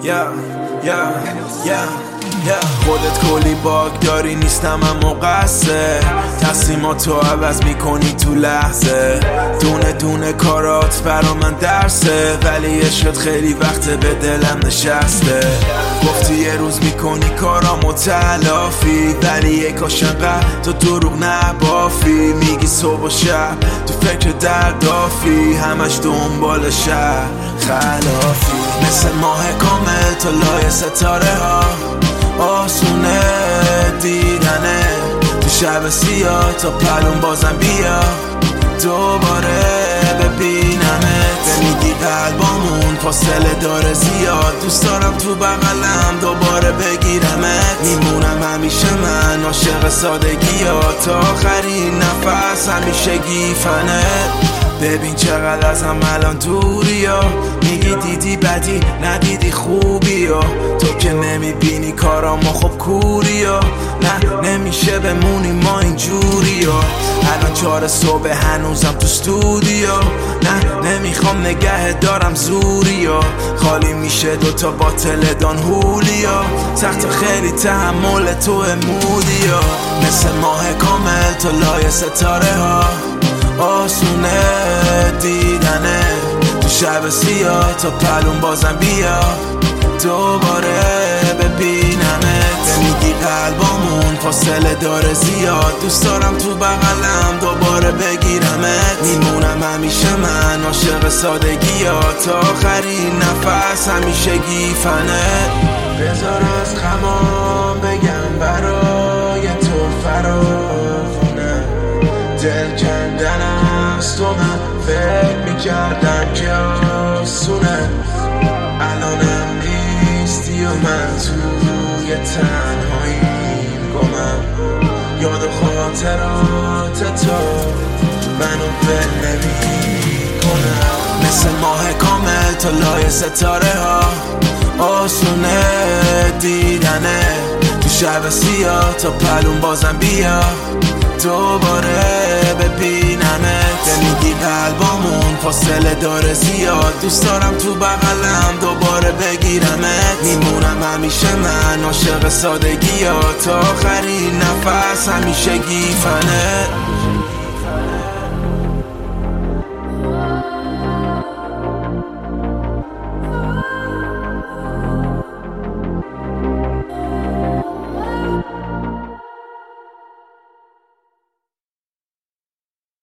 خودت کلی باگ داری، نیستم اما قصه تصمیماتو عوض میکنی تو لحظه. دونه دونه کارات برا من درسه، ولی عشقت خیلی وقته به دلم نشسته. گفتی یه روز میکنی کارامو تلافی، ولی یه کاش انقدر تو دروغ نبافی. میگی صبح و شب تو فکر دردافی، همش دنبال شهر خلافی. مثل ماه کامل تو لای ستاره ها، آسونه دیدنه تو شب سیاه. تا پلون بازم بیا دوباره ببینمت. میگی قلبامون فاصله داره زیاد، دوست دارم تو بغلم دوباره بگیرمت. میمونم همیشه من عاشق سادگیات، تا آخرین نفس همیشه گیفنه. ببین چقدر ازم الان دوری ها، میگی دیدی بدی ندیدی خوبی ها. تو که نمیبینی کارامو خب کوری ها، نه نمیشه بمونی ما اینجوری ها. الان 4 صبح هنوزم تو استودیو، نه نمیخوام نگه دارم زوری ها. خالی میشه دوتا باطل دان هولیا، سخت خیلی تحمل تو مودی ها. مثل ماه کامل تو لای ستاره ها، آسونه دیدنه تو شب سیاه. تا پلون بازم بیا دوباره ببینمت. میگی قلبامون فاصله داره زیاد، دوست دارم تو بغلم دوباره بگیرمت. میمونم همیشه من عاشق سادگیات، تا آخرین نفس همیشه گیفنه. بذار از غمام بگم برای تو فراوونه، دل کندن است و من فکر میکردم که آسونه. الانم نیستی و من توی تنهاییم گمم، یاد و خاطرات تو منو ول نمی‌کنم. مثل ماه کامل تو لای ستاره ها، آسونه دیدنه تو شب سیاه. تا پلون بازم بیا دوباره ببینمت. میگی قلبامون فاصله داره زیاد، دوست دارم تو بغلم دوباره بگیرمت. میمونم همیشه من عاشق سادگیات، تا آخرین نفس همیشه گیفنه.